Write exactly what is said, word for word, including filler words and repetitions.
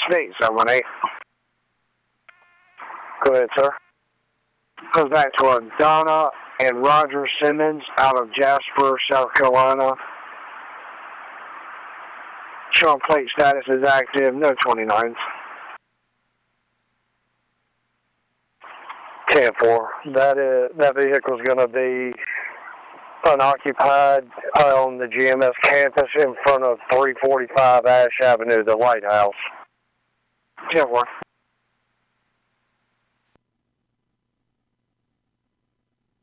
eight seven one eight. Go ahead, sir. Goes back to a Donna and Roger Simmons out of Jasper, South Carolina. Showing plate status is active, no twenty-nines. ten four. That is, that vehicle is going to be unoccupied on the G M S campus in front of three forty-five Ash Avenue, the lighthouse. ten four.